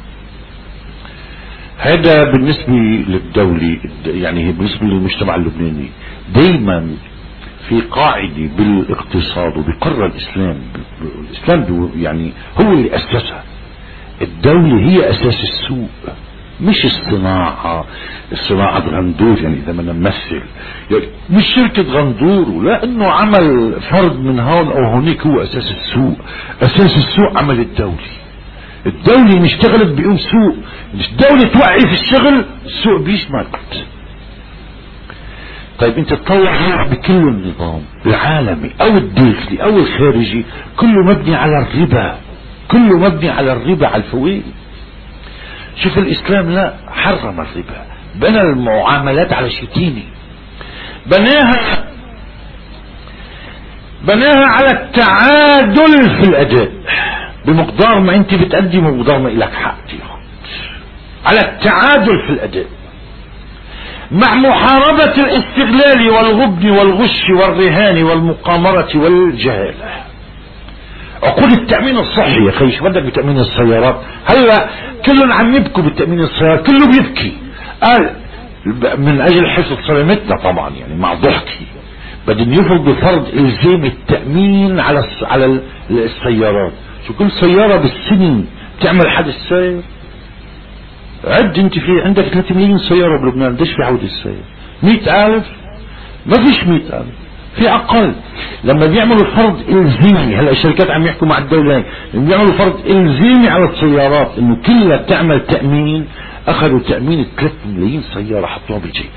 هذا بالنسبة للدولة، يعني بالنسبة للمجتمع اللبناني. دايما في قاعدة بالاقتصاد وبقرر الإسلام يعني هو اللي أسسها. الدولة هي أساس السوق، مش الصناعة غندور. يعني إذا بدنا نمثل، يعني مش شركة غندور لأنه عمل فرد من هون أو هونيك هو أساس السوق. أساس السوق عمل الدولة اشتغلت بيقوم سوق. الدولة توقف الشغل، السوق بيشمت. طيب انت تطلع بكل النظام العالمي او الداخلي او الخارجي، كله مبني على الربا، كله مبني على الربا، على الفوائد. شوف الاسلام لا، حرم الربا، بنى المعاملات على شتيني، بناها على التعادل في الاداء، بمقدار ما انت بتقدم ومقدار ما لك حق تاخذ، على التعادل في الاداء، مع محاربة الاستغلال والغبن والغش والرهان والمقامرة والجهالة. عقود التأمين الصحي يا اخي، شو بدك بتأمين السيارات؟ هلا كلهم عم يبكوا بالتأمين السيارات، كله بيبكي، قال من اجل حفظ سلامتنا طبعا، يعني مع ضحكي بدهم يفرضوا فرض الزام التأمين على السيارات. شو كل سيارة بالسنة بتعمل حادث سير؟ عد انت في عندك 3 مليون سيارة بلبنان، قديش في عودة السيارة؟ 100,000؟ ما فيش 100,000، في اقل. لما بيعملوا فرض الزامي، هلا الشركات عم يحكوا مع الدولة، لما بيعملوا فرض الزامي على السيارات انه كلها تعمل تأمين، اخذوا تأمين 3 ملايين سيارة حطوها بالجيب،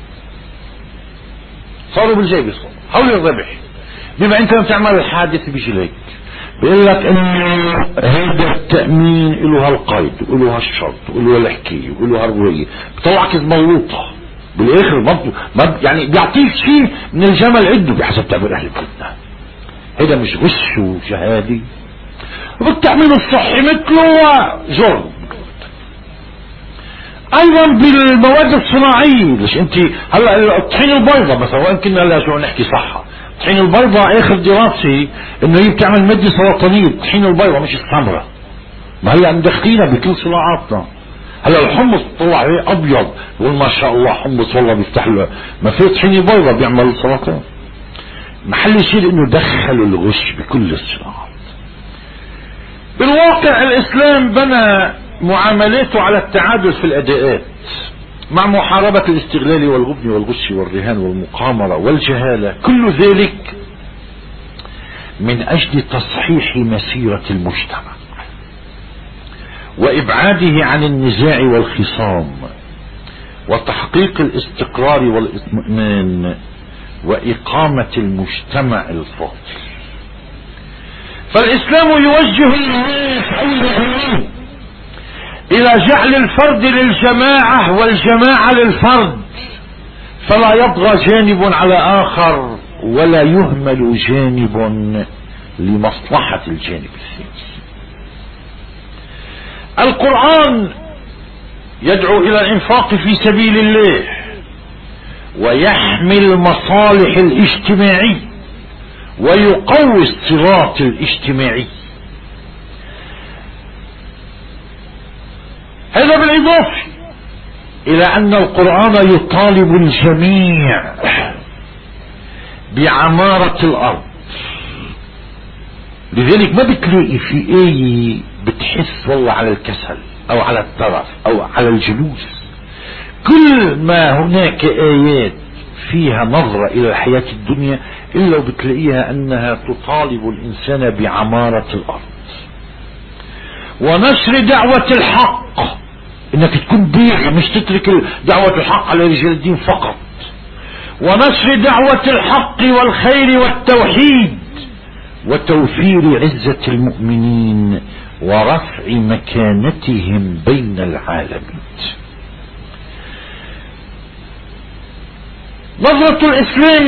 صاروا بالجيب حول الربح. بما انت لما تعمل الحادث بيجي لك بيقول لك انه هذا التأمين له هالقيد وله هالشرط وله هالحكاية وله هالرواية، بطلعك ملوطة بالاخر، يعني بيعطيك شيء من الجمل عنده بحسب تعبير اهل بلدنا. هذا مش غش وشهادة. والتأمين الصحي مثله جرم. ايضا بالمواد الصناعية، ليش انت هلا الطحين البيضاء مثلا، وان كنا هلا شو نحكي صحة، الطحين البيضاء اخر دراسة انه هي بتعمل مادة سرطانية، الطحين البيضاء مش السمرة. ما هي مدخلينها بكل صناعاتنا. هلا الحمص طلع عليه ابيض، وما ما شاء الله حمص والله بيفتح له، ما في طحين بيضاء بيعمل سرطان. محل الشيء انه دخلوا الغش بكل الصناعات. بالواقع الاسلام بنى معاملاته على التعادل في الاداءات، مع محاربة الاستغلال والغبن والغش والرهان والمقامرة والجهالة، كل ذلك من اجل تصحيح مسيرة المجتمع وابعاده عن النزاع والخصام وتحقيق الاستقرار والاطمئنان واقامة المجتمع الفاضل. فالاسلام يوجه الناس اولا الى جعل الفرد للجماعة والجماعة للفرد فلا يطغى جانب على آخر ولا يهمل جانب لمصلحة الجانب الثاني. القرآن يدعو إلى الإنفاق في سبيل الله ويحمي المصالح الاجتماعية ويقوي الصراط الاجتماعي. هذا بالإضافة إلى أن القرآن يطالب الجميع بعمارة الأرض. لذلك ما بتلاقي في آية بتحس والله على الكسل أو على الترف أو على الجلوس. كل ما هناك آيات فيها نظرة إلى الحياة الدنيا إلا وبتلاقيها أنها تطالب الإنسان بعمارة الأرض ونشر دعوة الحق، إنك تكون بيع مش تترك دعوة الحق على رجال الدين فقط، ونشر دعوة الحق والخير والتوحيد وتوفير عزة المؤمنين ورفع مكانتهم بين العالمين. نظرة الإسلام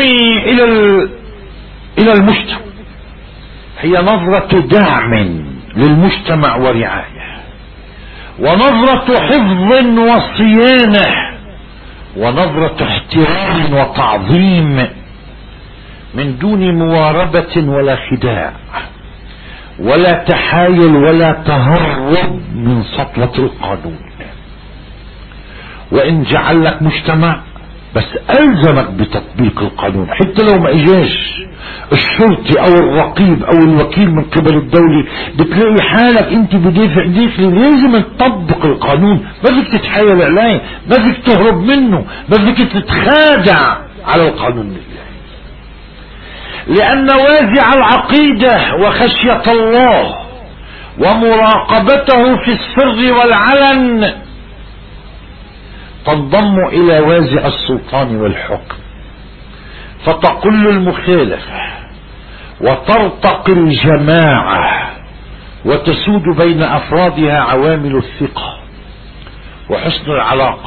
إلى المجتمع هي نظرة دعم للمجتمع ورعاية، ونظرة حفظ وصيانة، ونظرة احترام وتعظيم من دون مواربة ولا خداع ولا تحايل ولا تهرب من سطوة القانون. وإن جعل لك مجتمع بس ألزمك بتطبيق القانون، حتى لو ما اجاش الشرطي او الرقيب او الوكيل من قبل الدولة، بتلاقي حالك انت بدافع داخلي لازم تطبق القانون، ما فيك تتحايل عليه، ما فيك تهرب منه، ما فيك تتخادع على القانون الله. لأن وازع العقيدة وخشية الله ومراقبته في السر والعلن تنضم إلى وازع السلطان والحكم، فتقل المخالفة وترتقي الجماعة وتسود بين أفرادها عوامل الثقة وحسن العلاقة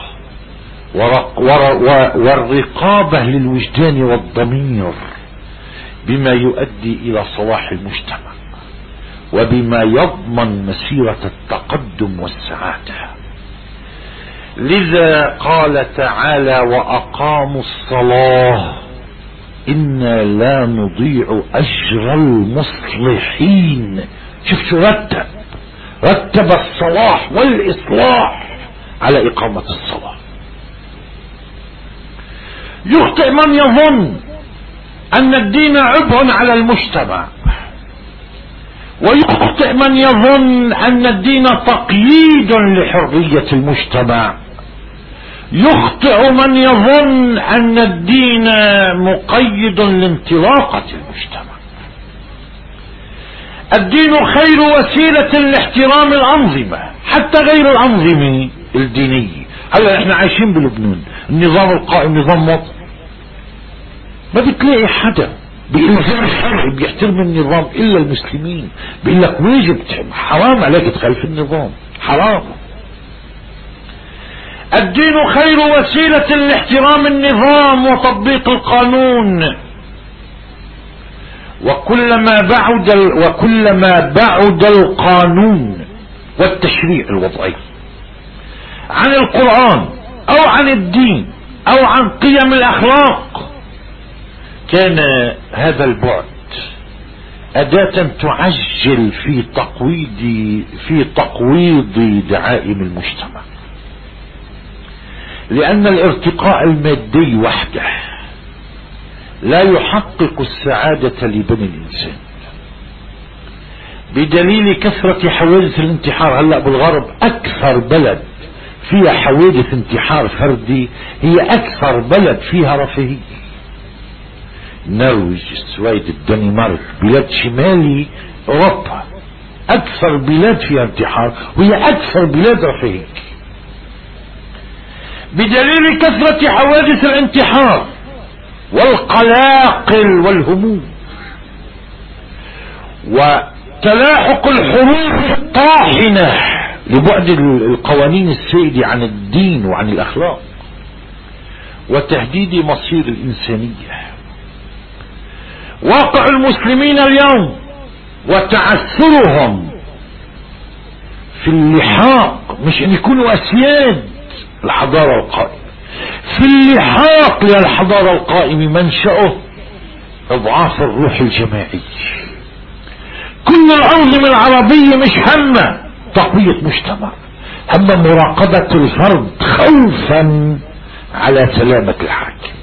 والرقابة للوجدان والضمير، بما يؤدي إلى صلاح المجتمع وبما يضمن مسيرة التقدم والسعادة. لذا قال تعالى: وأقاموا الصلاة إنا لا نضيع أجر المصلحين. شوف شو رتب الصلاح والإصلاح على إقامة الصلاة. يخطئ من يظن أن الدين عبء على المجتمع، ويخطئ من يظن أن الدين تقييد لحرية المجتمع. يخطئ من يظن أن الدين مقيد لانطلاقة المجتمع. الدين خير وسيلة لاحترام الأنظمة، حتى غير الأنظمة الدينية. هلا احنا عايشين بلبنان، النظام القائم نظام وطني، ما بتلاقي حدا بإلزام شرعي بيحترم النظام إلا المسلمين. بيقول لك واجب حرام عليك تخالف النظام، حرام. الدين خير وسيلة لاحترام النظام وتطبيق القانون، وكلما بعد القانون والتشريع الوضعي عن القرآن أو عن الدين أو عن قيم الأخلاق، كان هذا البعد أداة تعجل في تقويض دعائم المجتمع. لأن الارتقاء المادي وحده لا يحقق السعادة لبني الإنسان، بدليل كثرة حوادث الانتحار. هلأ بالغرب أكثر بلد فيها حوادث انتحار فردي هي أكثر بلد فيها رفاهية. النرويج، السويد، الدنمارك، بلاد شمالي أوروبا أكثر بلاد فيها انتحار وهي أكثر بلاد رفاهية، بدليل كثرة حوادث الانتحار والقلاقل والهموم وتلاحق الحروب الطاحنة لبعد القوانين السائدة عن الدين وعن الأخلاق، وتهديد مصير الإنسانية. واقع المسلمين اليوم وتعثرهم في اللحاق، مش ان يكونوا اسياد الحضارة القائمة، في اللحاق للحضارة القائمة منشأه اضعاف الروح الجماعي. كل الانظمة العربية مش همة تقوية مجتمع، هم مراقبة الفرد خوفا على سلامة الحاكم.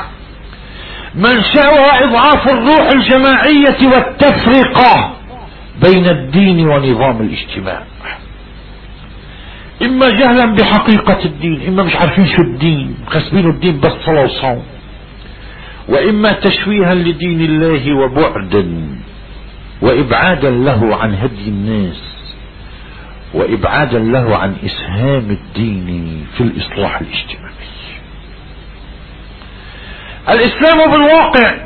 منشأها اضعاف الروح الجماعية والتفرقة بين الدين ونظام الاجتماع، اما جهلا بحقيقة الدين، اما مش عارفين شو الدين، خسبين الدين بس صلاة وصوم، واما تشويها لدين الله وبعدا وابعادا له عن هدي الناس، وابعادا له عن اسهام الدين في الاصلاح الاجتماعي. الاسلام بالواقع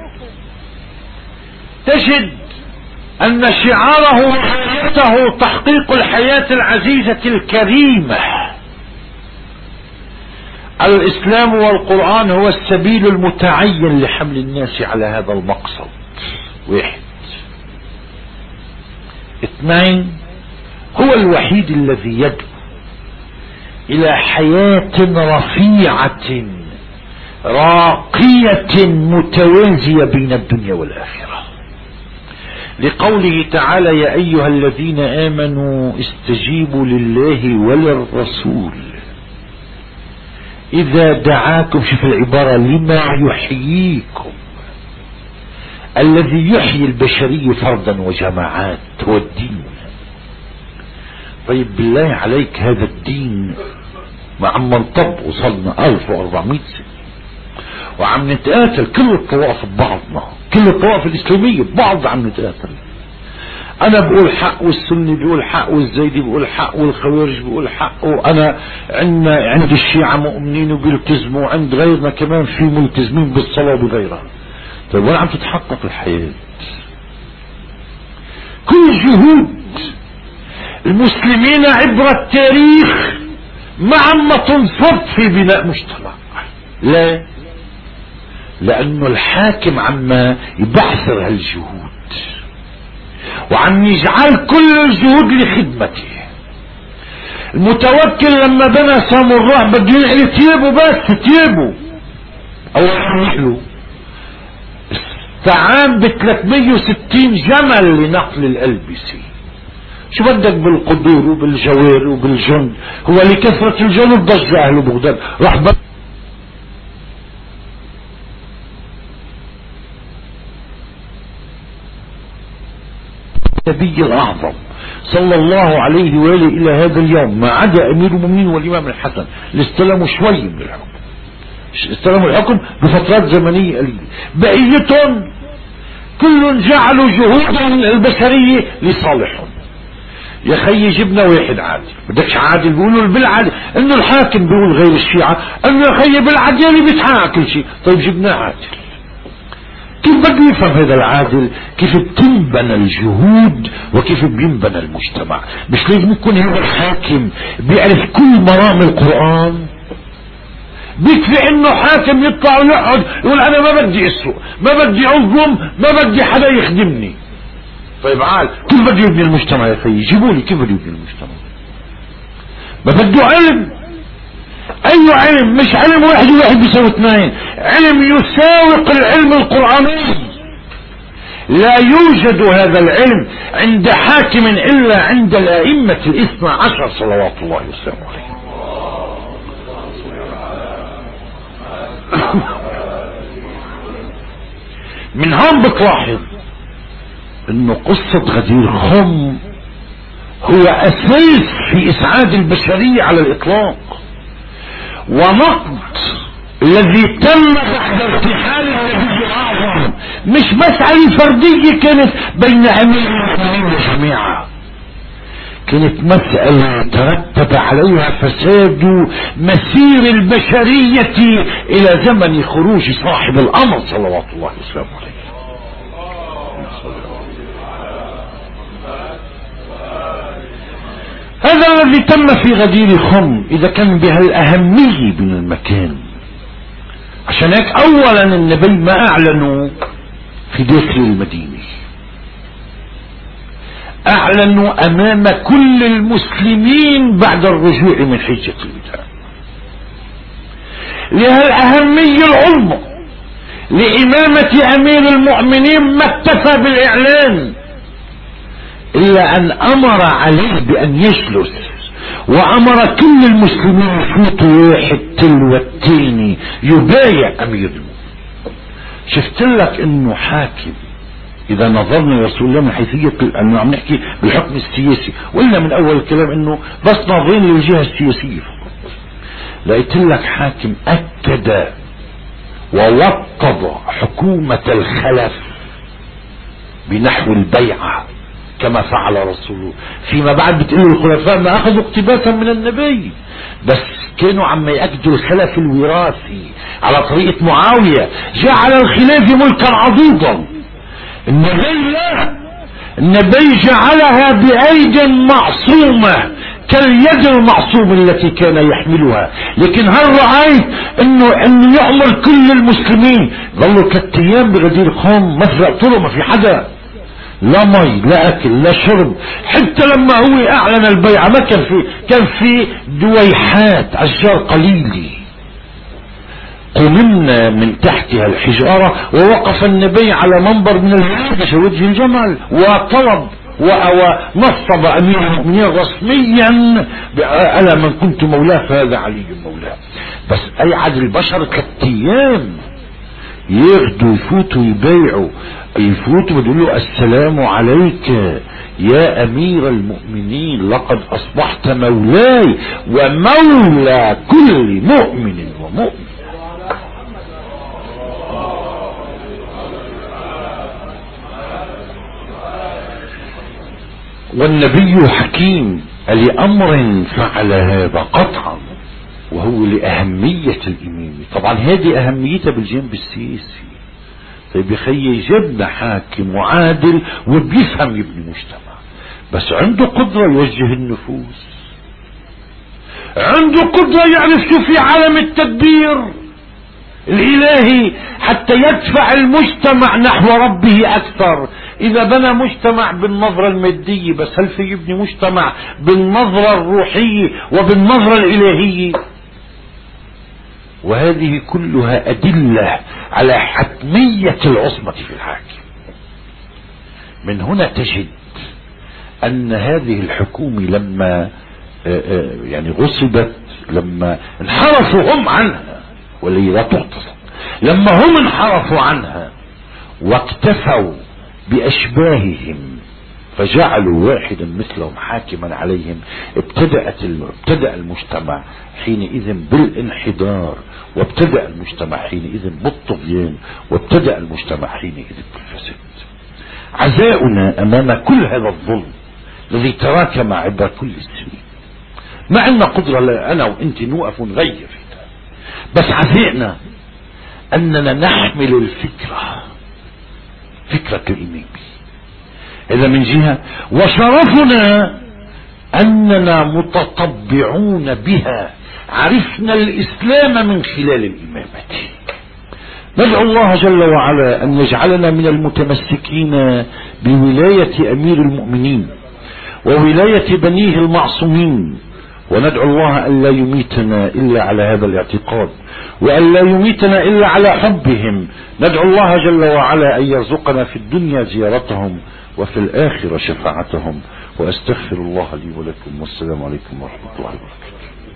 تجد ان شعاره وغايته تحقيق الحياة العزيزة الكريمة. الاسلام والقرآن هو السبيل المتعين لحمل الناس على هذا المقصد. واحد. اثنين، هو الوحيد الذي يدعو الى حياة رفيعة راقية متوازية بين الدنيا والآخرة، لقوله تعالى: يا أيها الذين آمنوا استجيبوا لله وللرسول إذا دعاكم، شوف العبارة، لما يحييكم. الذي يحيي البشرية فردا وجماعات هو الدين. طيب بالله عليك، هذا الدين ما عم نطب، وصلنا 1400 سنة وعم نتقاتل كل الطوائف ببعضنا، كل الطوائف الإسلامية ببعض عم نتقاتل. أنا بقول حق، والسني بيقول حق، والزيدي بيقول حق، والخوارج بيقول حق، وأنا عند الشيعة مؤمنين وبيلتزموا، وعند غيرنا كمان في ملتزمين بالصلاة وبغيرها. طيب وين عم تتحقق الحياة؟ كل جهود المسلمين عبر التاريخ ما عم تنصب في بناء مجتمع. لا، لأنه الحاكم عم يبعثر هالجهود وعم يجعل كل الجهود لخدمته. المتوكل لما بنى سامراء بده ينقل ثيابه، بس ثيابه او يحمله، استعان ب 360 جمل لنقل الألبسة. شو بدك بالقدور وبالجوار وبالجند؟ هو لكثرة الجند ضج اهل بغداد، راح النبي الأعظم صلى الله عليه وآله إلى هذا اليوم، ما عدا أمير المؤمنين والإمام الحسن اللي استلموا شوي من الحكم، استلموا الحكم بفترات زمنية قليلة. بقيتهم كل جعلوا جهودهم البشرية لصالحهم. يا خيي جبنا واحد عادل، بدكش عادل؟ بيقولوا بالعدل، انه الحاكم بيقول غير الشيعة انه يا خيي بالعدل بيتحقق كل شيء. طيب جبناه عادل، كيف بده يفهم هذا العادل؟ كيف بتنبنى الجهود وكيف بينبنى المجتمع. مش لازم يكون هذا الحاكم بيعرف كل مرام القرآن؟ بيكفي انه حاكم يطلع ويقعد يقول انا ما بدي اسرق، ما بدي اظلم، ما بدي حدا يخدمني. طيب عال، كيف بده يبني المجتمع يا خيي؟ جيبوا لي كيف بده يبني المجتمع. ما بده علم. اي علم؟ مش علم واحد وواحد بيساوي اثنين، علم يساوق العلم القرآني. لا يوجد هذا العلم عند حاكم الا عند الائمة 12 صلوات الله وسلامه عليهم. من هون بتلاحظ انه قصة غدير خم هو اساس في اسعاد البشرية على الاطلاق، ونقد الذي تم بعد ارتحال النبي الاعظم مش مسألة فردية كانت بين امير المؤمنين وجميعا، كانت مسألة ترتب عليها فساد مسير البشرية الى زمن خروج صاحب الامر صلوات الله وسلامه عليه. هذا الذي تم في غدير خم اذا كان بهالأهمية من المكان عشان هيك اولا النبي ما اعلنوا في داخل المدينة، اعلنوا امام كل المسلمين بعد الرجوع من حجة الوداع. لها الاهمية العظمى لامامة امير المؤمنين ما اكتفى بالاعلان، الا ان امر عليه بان يجلس، وامر كل المسلمين يفوتوا واحد تلو التاني يبايع امير المؤمنين. شفت لك انه حاكم، اذا نظرنا رسول الله من حيثية انه عم نحكي بالحكم السياسي، وإلا من اول الكلام انه بس ناظرين للجهة السياسية فقط، لقيت لك حاكم اكد ووطد حكومة الخلف بنحو البيعة كما فعل رسوله. فيما بعد بتقول الخلفاء ما اخذوا اقتباسا من النبي، بس كانوا عم يأكدوا الخلف الوراثي على طريقة معاوية، جعل الخلافة ملكا عضوضا. النبي لا، النبي جعلها بأيد معصومة كاليد المعصومة التي كان يحملها. لكن هل رأيت انه يأمر كل المسلمين ظلوا 3 ايام بغدير خان مفرق طرق ما في حدا، لا مي لا اكل لا شرب، حتى لما هو اعلن البيعة ما كان في دويحات اشجار قليلة قمنا من تحتها الحجارة، ووقف النبي على منبر من الهدش وجه الجمل وطلب ونصب امير المؤمنين رسميا الا من كنت مولاه فهذا علي مولاه. بس اي عدد البشر 3 ايام ياخدوا يفوتوا يبيعوا، يفوتوا بيقولوا له السلام عليك يا امير المؤمنين لقد اصبحت مولاي ومولى كل مؤمن ومؤمن. والنبي حكيم لأمر فعل هذا قطعا، وهو لأهمية الإمامة. طبعا هذه أهميتها بالجانب السياسي. طيب يخيي جبنا حاكم وعادل وبيفهم يبني مجتمع، بس عنده قدرة يوجه النفوس، عنده قدرة يعرف شو في عالم التدبير الإلهي حتى يدفع المجتمع نحو ربه أكثر. إذا بنى مجتمع بالنظرة المادية بس، هل في يبني مجتمع بالنظرة الروحية وبالنظرة الإلهية؟ وهذه كلها أدلة على حتمية العصمة في الحاكم. من هنا تجد أن هذه الحكومة لما يعني غصبت، لما انحرفوا هم عنها، واللي لا تغتصب، لما هم انحرفوا عنها واكتفوا بأشباههم فجعلوا واحدا مثلهم حاكما عليهم، ابتدأ المجتمع حينئذ بالانحدار، وابتدأ المجتمع حينئذ بالطغيان، وابتدأ المجتمع حينئذ بالفساد. عزاؤنا امام كل هذا الظلم الذي تراكم عبر كل السنين، ما عندنا قدرة انا وانت نوقف ونغير، بس عزائنا اننا نحمل الفكرة، فكرة الامامي، هذا من جهة، وشرفنا اننا متطبعون بها، عرفنا الاسلام من خلال الامامة. ندعو الله جل وعلا ان يجعلنا من المتمسكين بولاية امير المؤمنين وولاية بنيه المعصومين، وندعو الله ان لا يميتنا الا على هذا الاعتقاد، وان لا يميتنا الا على حبهم. ندعو الله جل وعلا ان يرزقنا في الدنيا زيارتهم وفي الآخرة شفاعتهم. وأستغفر الله لي ولكم، والسلام عليكم ورحمة الله وبركاته.